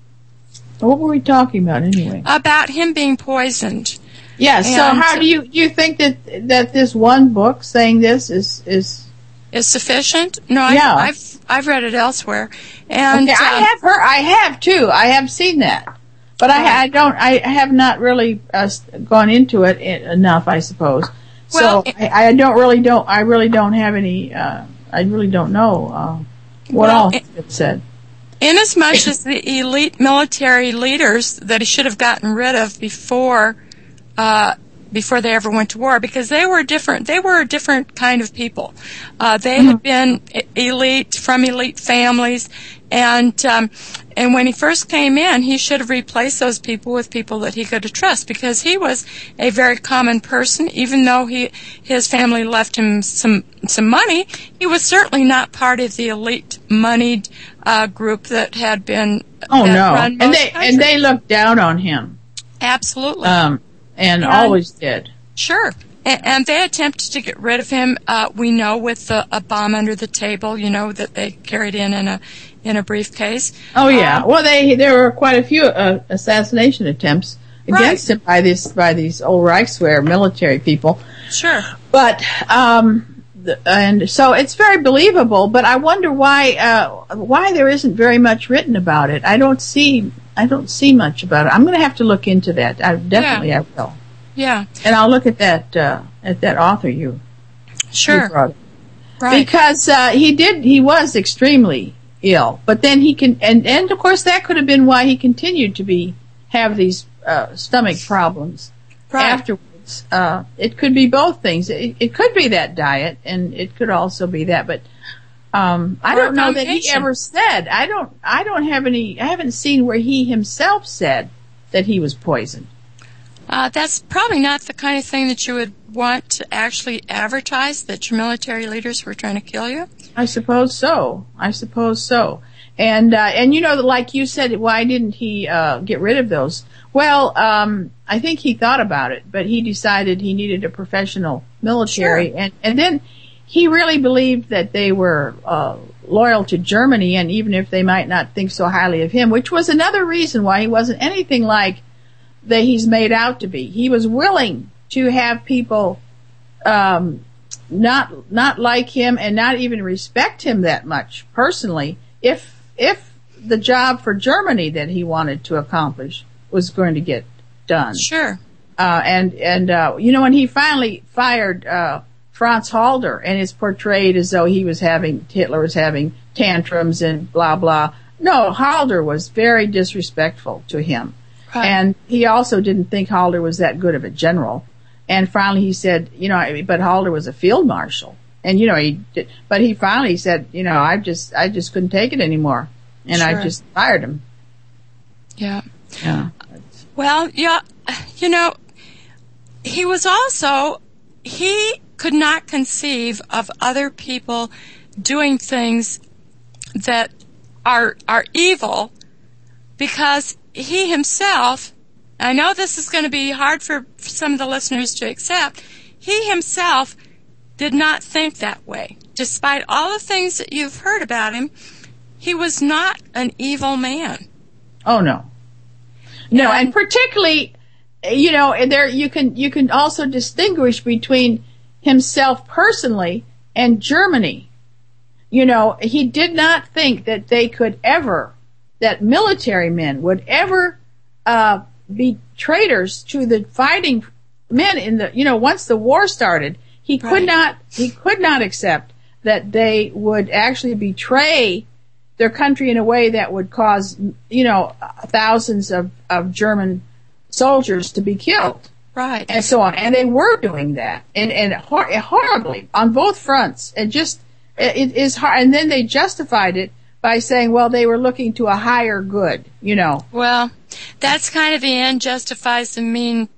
what were we talking about anyway? About him being poisoned. Yeah, so And how do you, you think that that this one book saying this is... is, is sufficient? No, I, yeah. I've I've read it elsewhere. And okay, I um, have heard, I have too. I have seen that. But I, I don't, I have not really uh, gone into it enough, I suppose. Well, so I, I don't really don't, I really don't have any, uh, I really don't know uh, what well, all it, it said. Inasmuch as the elite military leaders that he should have gotten rid of before, uh, before they ever went to war, because they were different. They were a different kind of people. Uh, they mm-hmm. had been elite from elite families, and um, and when he first came in, he should have replaced those people with people that he could trust, because he was a very common person. Even though he his family left him some some money, he was certainly not part of the elite moneyed uh, group that had been. Oh that no, run and most they countries. and they looked down on him. Absolutely. Um, and, and always did. Sure. And, and they attempted to get rid of him, uh, we know, with the, a bomb under the table, you know, that they carried in in a, in a briefcase. Oh yeah. Um, well, they, there were quite a few, uh, assassination attempts against right. him by this, by these old Reichswehr military people. Sure. But, um, the, and so it's very believable, but I wonder why, uh, why there isn't very much written about it. I don't see, I don't see much about it. I'm going to have to look into that. I definitely yeah. I will. Yeah. And I'll look at that uh, at that author you. Sure. You brought. Right. Because uh, he did he was extremely ill, but then he can and and of course that could have been why he continued to be have these uh, stomach problems right. afterwards. Uh, it could be both things. It, it could be that diet, and it could also be that, but. Um, I don't know that he ever said. I don't. I don't have any. I haven't seen where he himself said that he was poisoned. Uh, that's probably not the kind of thing that you would want to actually advertise, that your military leaders were trying to kill you. I suppose so. I suppose so. And uh, and you know, like you said, why didn't he uh, get rid of those? Well, um, I think he thought about it, but he decided he needed a professional military, sure. and and then. He really believed that they were uh, loyal to Germany, and even if they might not think so highly of him, which was another reason why he wasn't anything like that he's made out to be. He was willing to have people um, not not like him and not even respect him that much personally, if if the job for Germany that he wanted to accomplish was going to get done. Sure. Uh, and and uh, you know, when he finally fired. Uh, Franz Halder, and is portrayed as though he was having, Hitler was having tantrums and blah, blah. No, Halder was very disrespectful to him. Right. And he also didn't think Halder was that good of a general. And finally he said, you know, but Halder was a field marshal. And, you know, he did, but he finally said, you know, I just, I just couldn't take it anymore. And sure. I just fired him. Yeah. Yeah. Well, yeah, you know, he was also, he, could not conceive of other people doing things that are are evil, because he himself, I know this is going to be hard for some of the listeners to accept, he himself did not think that way. Despite all the things that you've heard about him, he was not an evil man. Oh no. No, and, and particularly, you know, there you can you can also distinguish between himself personally and Germany. You know, he did not think that they could ever, that military men would ever uh, be traitors to the fighting men in the, you know, once the war started, he could right. not, he could not accept that they would actually betray their country in a way that would cause, you know, thousands of, of German soldiers to be killed. Right. And so on. And they were doing that. And, and hor- horribly on both fronts. And just, it is hard. And then they justified it by saying, well, they were looking to a higher good, you know. Well, that's kind of the end justifies the mean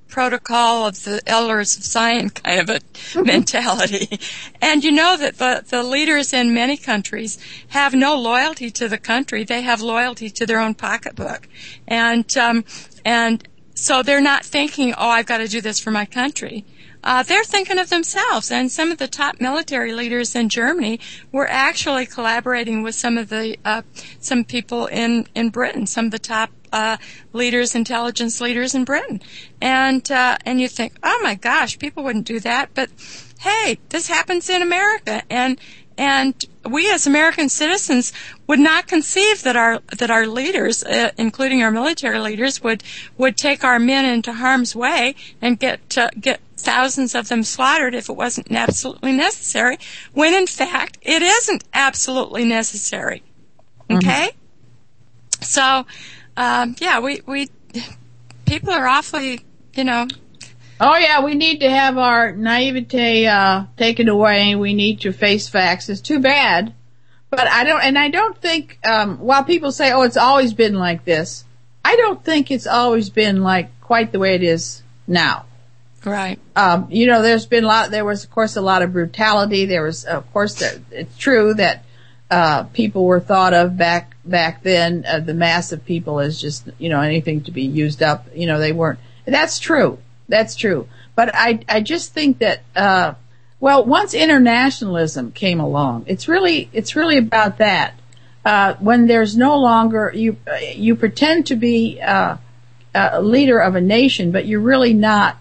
protocol of the elders of Zion kind of a mentality. And you know that the, the leaders in many countries have no loyalty to the country. They have loyalty to their own pocketbook. And, um, and so they're not thinking, oh, I've got to do this for my country. Uh, they're thinking of themselves, and some of the top military leaders in Germany were actually collaborating with some of the uh, some people in in Britain, some of the top uh, leaders, intelligence leaders in Britain, and uh, and you think, oh my gosh, people wouldn't do that, but hey, this happens in America, and and we as American citizens would not conceive that our that our leaders, uh, including our military leaders, would would take our men into harm's way and get uh, get thousands of them slaughtered if it wasn't absolutely necessary, when in fact it isn't absolutely necessary. Okay? Mm-hmm. So, um, yeah, we, we, people are awfully, you know. Oh yeah, we need to have our naivete, uh, taken away. We need to face facts. It's too bad. But I don't, and I don't think, um, while people say, oh, it's always been like this, I don't think it's always been like quite the way it is now. Right. Um, you know, there's been a lot, there was, of course, a lot of brutality. There was, of course, there, it's true that, uh, people were thought of back, back then, uh, the mass of people as just, you know, anything to be used up. You know, they weren't, that's true. That's true. But I, I just think that, uh, well, once internationalism came along, it's really, it's really about that. Uh, when there's no longer, you, you pretend to be, uh, a leader of a nation, but you're really not,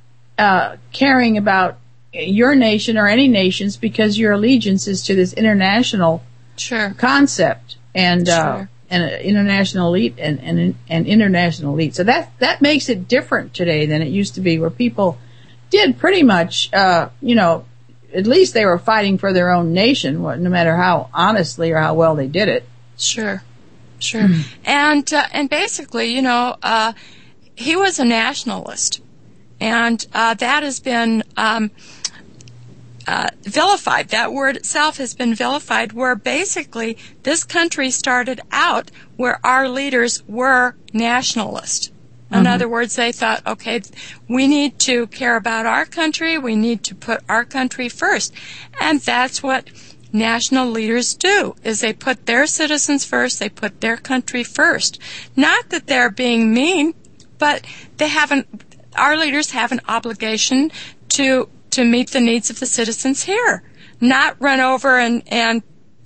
Uh, caring about your nation or any nations because your allegiance is to this international sure. concept and sure. uh, and uh, international elite and, and and international elite. So that that makes it different today than it used to be, where people did pretty much, uh, you know, at least they were fighting for their own nation, no matter how honestly or how well they did it. Sure, sure, and uh, and basically, you know, uh, he was a nationalist. And uh, that has been um, uh, vilified. That word itself has been vilified, where basically this country started out where our leaders were nationalists. In mm-hmm. other words, they thought, okay, we need to care about our country. We need to put our country first. And that's what national leaders do, is they put their citizens first. They put their country first. Not that they're being mean, but they haven't... Our leaders have an obligation to to meet the needs of the citizens here, not run over and and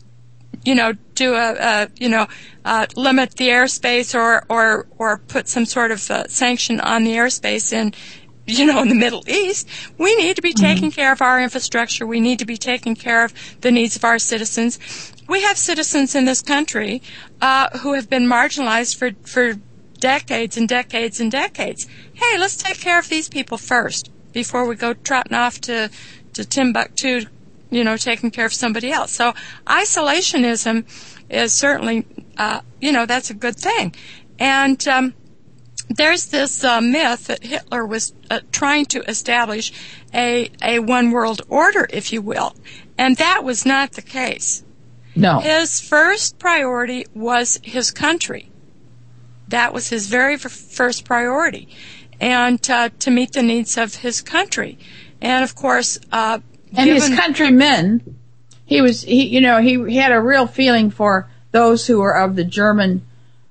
you know do a, a you know uh, limit the airspace or or or put some sort of uh, sanction on the airspace in you know in the Middle East. We need to be mm-hmm. taking care of our infrastructure. We need to be taking care of the needs of our citizens. We have citizens in this country uh, who have been marginalized for for. decades and decades and decades. Hey, let's take care of these people first before we go trotting off to, to Timbuktu, you know, taking care of somebody else. So isolationism is certainly, uh, you know, that's a good thing. And um, there's this uh, myth that Hitler was uh, trying to establish a, a one world order, if you will. And that was not the case. No. His first priority was his country. That was his very first priority, and uh, to meet the needs of his country, and of course, uh, and his countrymen. He was, he, you know, he, he had a real feeling for those who were of the German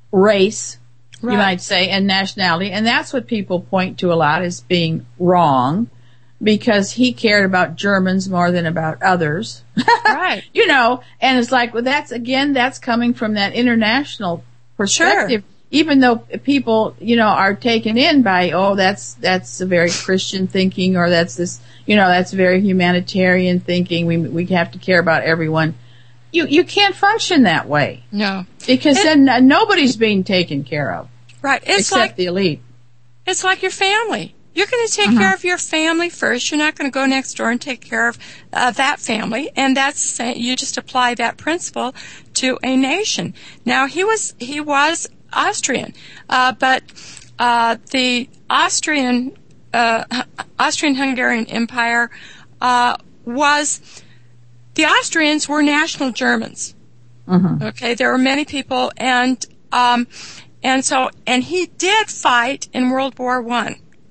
race, right. you might say, and nationality, and that's what people point to a lot as being wrong, because he cared about Germans more than about others, right? You know, and it's like, well, that's again, that's coming from that international perspective. Sure. Even though people, you know, are taken in by, oh, that's, that's a very Christian thinking, or that's this, you know, that's very humanitarian thinking. We, we have to care about everyone. You, you can't function that way. No. Because it, then uh, nobody's being taken care of. Right. It's except like the elite. It's like your family. You're going to take uh-huh. care of your family first. You're not going to go next door and take care of uh, that family. And that's, you just apply that principle to a nation. Now, he was, he was, Austrian, uh, but uh, the Austrian uh, Austrian-Hungarian Empire uh, was the Austrians were national Germans. Mm-hmm. Okay, there were many people, and um, and so and he did fight in World War One.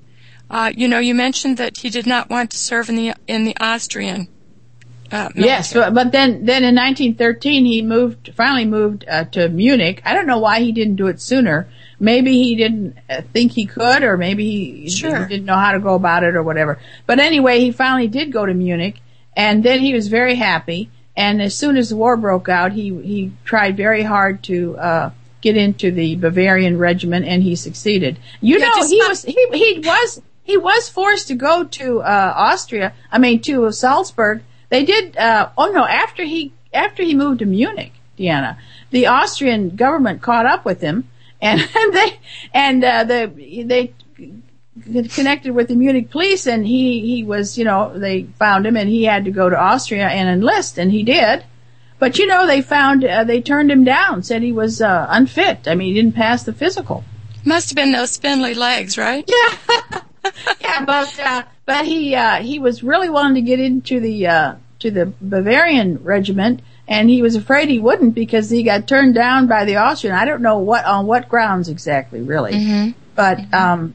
Uh, you know, you mentioned that he did not want to serve in the in the Austrian. Uh, yes, but, but then then in nineteen thirteen he moved, finally moved uh, to Munich. I don't know why he didn't do it sooner. Maybe he didn't uh, think he could, or maybe he, sure. he didn't know how to go about it, or whatever. But anyway, he finally did go to Munich, and then he was very happy. And as soon as the war broke out, he he tried very hard to uh, get into the Bavarian regiment, and he succeeded. You yeah, know, he not- was he he was he was forced to go to uh, Austria. I mean, to Salzburg. They did. Uh, oh no! After he after he moved to Munich, Deanna, the Austrian government caught up with him, and, and they and uh, the they connected with the Munich police, and he he was, you know, they found him, and he had to go to Austria and enlist, and he did. But you know, they found uh, they turned him down, said he was uh, unfit. I mean, he didn't pass the physical. Must have been those spindly legs, right? Yeah, yeah, but uh, but he uh, he was really wanting to get into the uh, to the Bavarian regiment, and he was afraid he wouldn't because he got turned down by the Austrian. I don't know what on what grounds exactly, really, mm-hmm. but mm-hmm. um,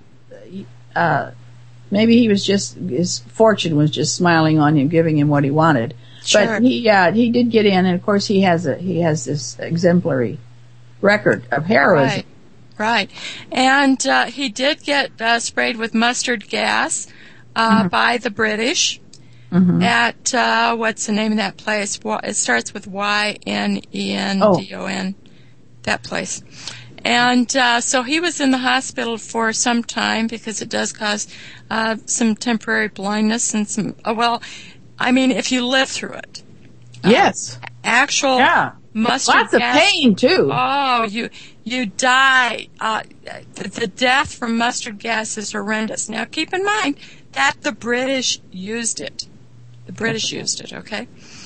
uh, maybe he was just his fortune was just smiling on him, giving him what he wanted. Sure. But he uh, he did get in, and of course he has a he has this exemplary record of heroism. Right. Right. And uh, he did get uh, sprayed with mustard gas uh, mm-hmm. by the British mm-hmm. at, uh, what's the name of that place? It starts with Y N E N D O N, oh. that place. And uh, so he was in the hospital for some time because it does cause uh, some temporary blindness and some, uh, well, I mean, if you live through it. Yes. Uh, actual yeah. mustard Lots gas. of pain, too. Oh, you... You die. Uh, the death from mustard gas is horrendous. Now, keep in mind that the British used it. The British used it, okay?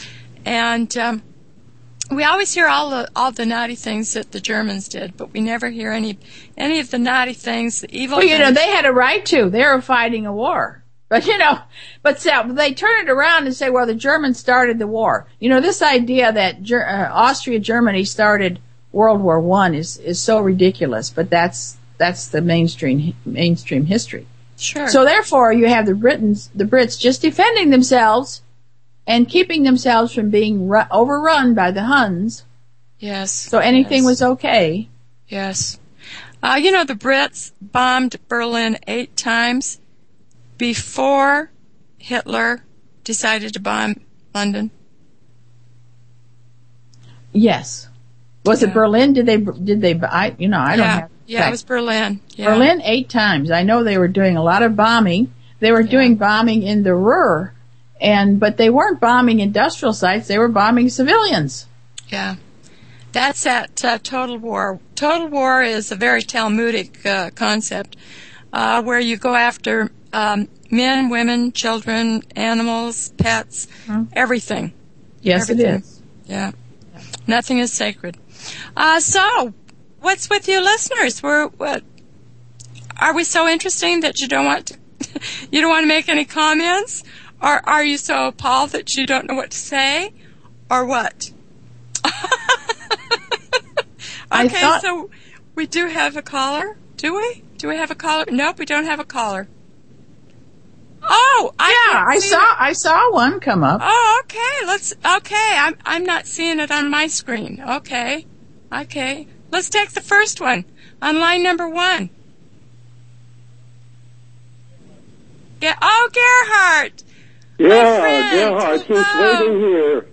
And um, we always hear all the all the naughty things that the Germans did, but we never hear any any of the naughty things, the evil well, you things. know, they had a right to. They were fighting a war. But, you know, but so they turn it around and say, well, the Germans started the war. You know, this idea that Ger- uh, Austria-Germany started World War One is is so ridiculous, but that's that's the mainstream mainstream history. Sure. So therefore, you have the Britons, the Brits, just defending themselves and keeping themselves from being ru- overrun by the Huns. Yes. So anything yes. was okay. Yes. Uh, you know, the Brits bombed Berlin eight times before Hitler decided to bomb London. Yes. Was yeah. it Berlin? Did they, did they, I, you know, I don't yeah. have. Yeah, fact. It was Berlin. Yeah. Berlin eight times. I know they were doing a lot of bombing. They were yeah. doing bombing in the Ruhr, and, but they weren't bombing industrial sites, they were bombing civilians. Yeah. That's that uh, total war. Total war is a very Talmudic uh, concept, uh, where you go after, um, men, women, children, animals, pets, mm-hmm. everything. Yes, everything. it is. Yeah. yeah. Nothing is sacred. Uh, so, what's with you listeners? We're, what, are we so interesting that you don't want to, you don't want to make any comments? Or are you so appalled that you don't know what to say? Or what? Okay, thought- so we do have a caller, do we? Do we have a caller? Nope, we don't have a caller. Oh, I yeah, I saw it. I saw one come up. Oh, okay. Let's. Okay, I'm I'm not seeing it on my screen. Okay, okay. Let's take the first one on line number one. Yeah. Oh, Gerhard. Yeah, Gerhard, he's waiting here.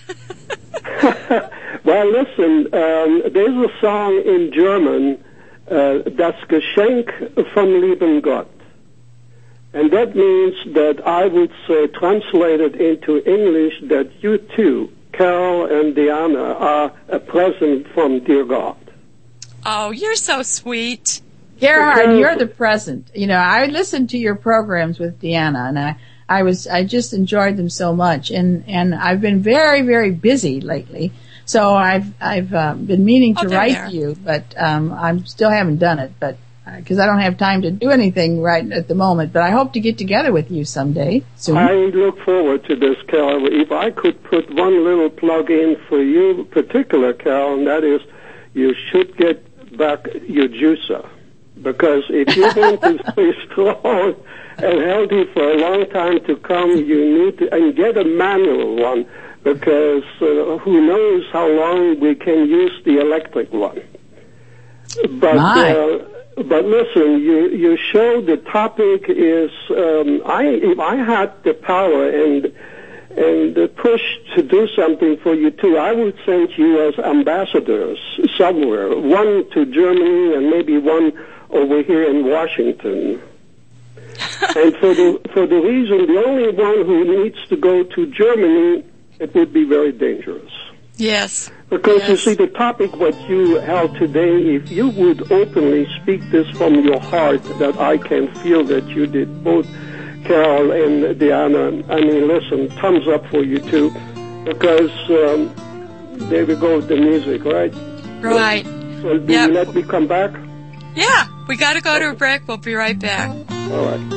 Well, listen. Um, there's a song in German, uh, "Das Geschenk vom lieben Gott." And that means that I would say, translated into English, that you too, Carol and Diana, are a present from dear God. Oh, you're so sweet. Gerhard, you're the present. You know, I listened to your programs with Diana, and I, I was, I just enjoyed them so much. And, and I've been very, very busy lately. So I've, I've, uh, been meaning to oh, write there. to you, but, um, I still haven't done it, but, because I don't have time to do anything right at the moment, but I hope to get together with you someday soon. I look forward to this, Carol. If I could put one little plug in for you, particular, Carol, and that is you should get back your juicer. Because if you want to stay strong and healthy for a long time to come, you need to, and get a manual one, because uh, who knows how long we can use the electric one. But uh, but listen, you you show the topic is um, I if I had the power and and the push to do something for you too, I would send you as ambassadors somewhere, one to Germany and maybe one over here in Washington. And for the for the reason, the only one who needs to go to Germany, it would be very dangerous. Yes. Because yes. you see, the topic what you held today, if you would openly speak this from your heart, that I can feel that you did, both Carol and Diana. I mean, listen, thumbs up for you too, because um, there we go with the music, right? Right. So do yep. you let me come back? Yeah, we got to go to a break. We'll be right back. All right.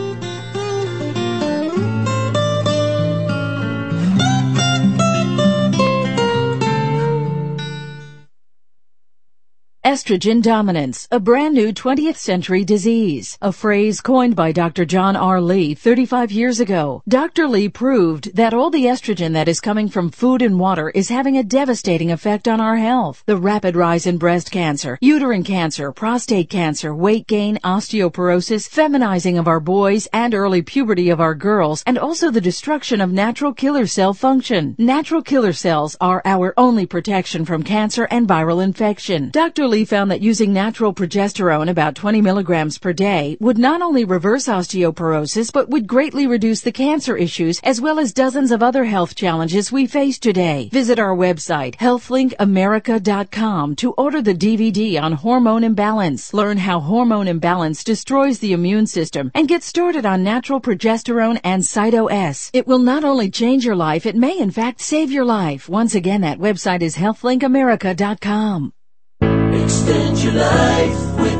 Estrogen dominance, a brand new twentieth century disease, a phrase coined by Doctor John R. Lee thirty-five years ago. Doctor Lee proved that all the estrogen that is coming from food and water is having a devastating effect on our health. The rapid rise in breast cancer, uterine cancer, prostate cancer, weight gain, osteoporosis, feminizing of our boys, and early puberty of our girls, and also the destruction of natural killer cell function. Natural killer cells are our only protection from cancer and viral infection. Doctor Lee found that using natural progesterone, about twenty milligrams per day, would not only reverse osteoporosis, but would greatly reduce the cancer issues as well as dozens of other health challenges we face today. Visit our website, health link america dot com, to order the D V D on hormone imbalance. Learn how hormone imbalance destroys the immune system and get started on natural progesterone and Cyto-S. It will not only change your life, it may in fact save your life. Once again, that website is health link america dot com. Extend your life with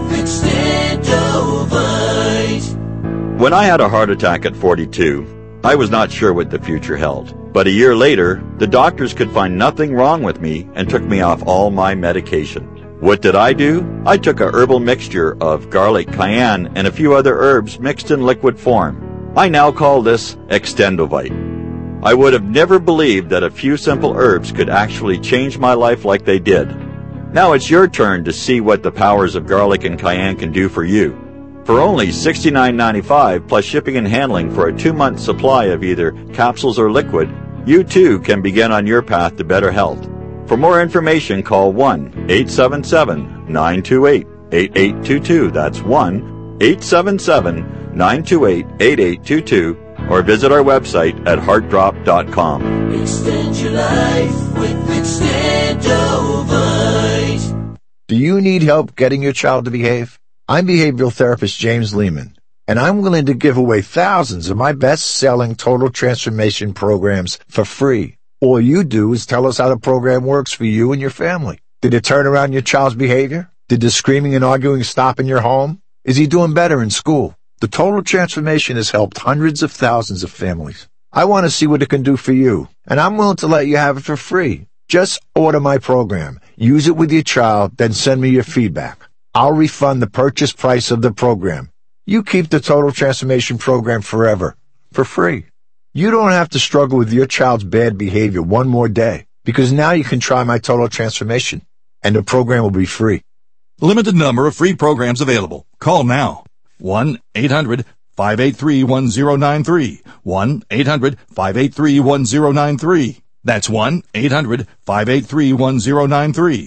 Extendovite. When I had a heart attack at forty-two, I was not sure what the future held. But a year later, the doctors could find nothing wrong with me and took me off all my medication. What did I do? I took a herbal mixture of garlic, cayenne, and a few other herbs mixed in liquid form. I now call this Extendovite. I would have never believed that a few simple herbs could actually change my life like they did. Now it's your turn to see what the powers of garlic and cayenne can do for you. For only sixty-nine ninety-five plus shipping and handling for a two-month supply of either capsules or liquid, you too can begin on your path to better health. For more information, call one eight seven seven nine two eight eight eight two two. That's one eight seven seven nine two eight eight eight two two, or visit our website at heart drop dot com. Extend your life with Extendovite. Do you need help getting your child to behave? I'm behavioral therapist James Lehman, and I'm willing to give away thousands of my best-selling total transformation programs for free. All you do is tell us how the program works for you and your family. Did it turn around your child's behavior? Did the screaming and arguing stop in your home? Is he doing better in school? The total transformation has helped hundreds of thousands of families. I want to see what it can do for you, and I'm willing to let you have it for free. Just order my program, use it with your child, then send me your feedback. I'll refund the purchase price of the program. You keep the Total Transformation Program forever, for free. You don't have to struggle with your child's bad behavior one more day, because now you can try my Total Transformation, and the program will be free. Limited number of free programs available. Call now. one eight hundred five eight three one zero nine three. one eight hundred five eight three one zero nine three. That's one eight hundred five eight three one zero nine three.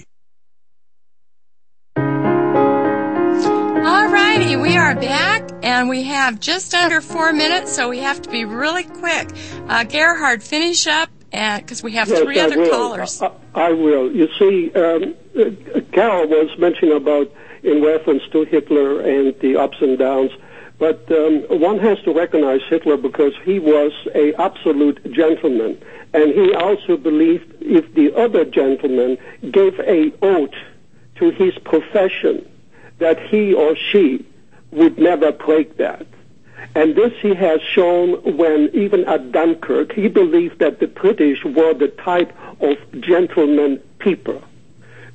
All righty, we are back, and we have just under four minutes, so we have to be really quick. Uh, Gerhard, finish up, because we have yes, three I other will. callers. I, I will. You see, um, uh, Carol was mentioning about, in reference to Hitler and the ups and downs, but um, one has to recognize Hitler because he was a absolute gentleman. And he also believed if the other gentleman gave a oath to his profession that he or she would never break that. And this he has shown when even at Dunkirk, he believed that the British were the type of gentleman people.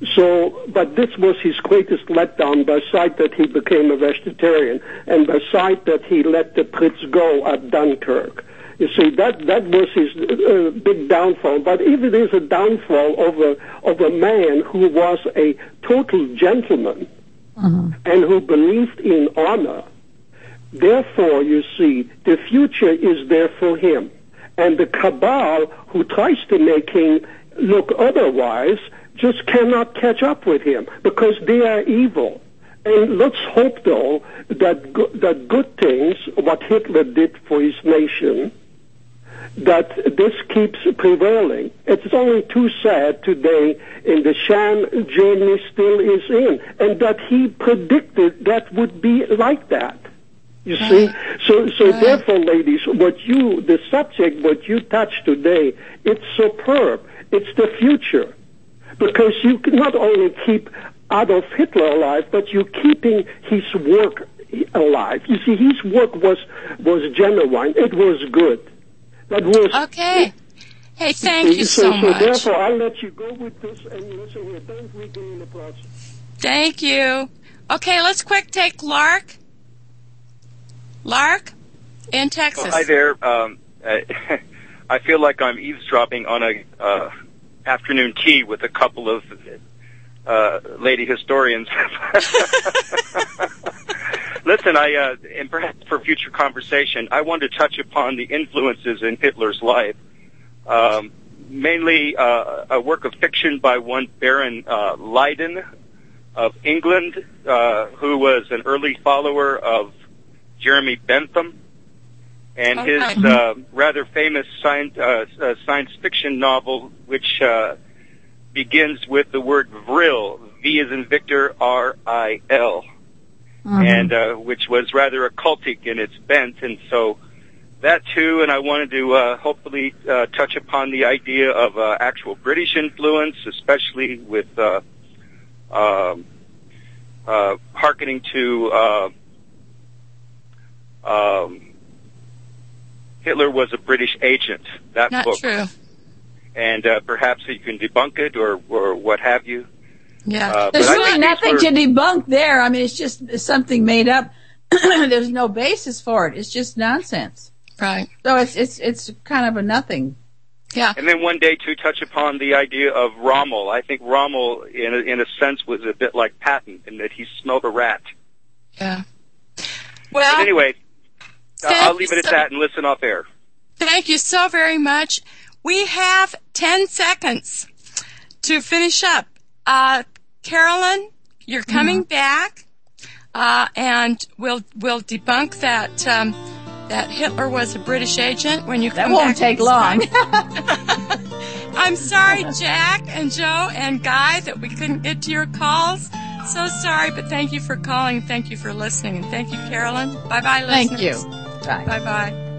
So, but this was his greatest letdown, beside that he became a vegetarian, and beside that he let the Brits go at Dunkirk. You see, that that was his uh, big downfall. But if it is a downfall of a, of a man who was a total gentleman uh-huh. and who believed in honor, therefore, you see, the future is there for him. And the cabal who tries to make him look otherwise just cannot catch up with him because they are evil. And let's hope, though, that go- that good things, what Hitler did for his nation, that this keeps prevailing. It's only too sad today in the sham Germany still is in, and that he predicted that would be like that. You see? So, so right. Therefore, ladies, what you, the subject, what you touched today, it's superb. It's the future. Because you can not only keep Adolf Hitler alive, but you're keeping his work alive. You see, his work was, was genuine. It was good. That was... Okay. Hey, thank you so, so much. So therefore, I'll let you go with this and listen here. Don't weaken in the process. Thank you. Okay, let's quick take Lark. Lark in Texas. Oh, hi there. Um, I, I feel like I'm eavesdropping on a uh, afternoon tea with a couple of uh, lady historians. Listen, I uh, and perhaps for future conversation, I want to touch upon the influences in Hitler's life. Um, mainly uh, a work of fiction by one Baron uh, Leyden of England, uh, who was an early follower of Jeremy Bentham, and okay. his uh, rather famous science, uh, uh, science fiction novel, which uh, begins with the word vril, V as in Victor, R I L, mm-hmm. and uh, which was rather occultic in its bent, and so that too, and I wanted to uh, hopefully uh, touch upon the idea of uh, actual British influence, especially with uh, uh, uh, hearkening to uh, um, Hitler was a British agent. That Not book, true. And uh, perhaps you can debunk it or or what have you. Yeah, uh, there's really nothing were, to debunk there. I mean, it's just something made up. There's no basis for it. It's just nonsense. Right. So it's it's it's kind of a nothing. Yeah. And then one day to touch upon the idea of Rommel. I think Rommel, in a, in a sense, was a bit like Patton in that he smelled a rat. Yeah. Well. But anyway, I'll leave it at so, that and listen off air. Thank you so very much. We have ten seconds to finish up. Uh, Carolyn, you're coming mm-hmm. back, uh, and we'll we'll debunk that. Um, That Hitler was a British agent when you come back. That won't take long. I'm sorry, Jack and Joe and Guy, that we couldn't get to your calls. So sorry, but thank you for calling. Thank you for listening. And thank you, Carolyn. Bye-bye, listeners. Thank you. Bye. Bye-bye.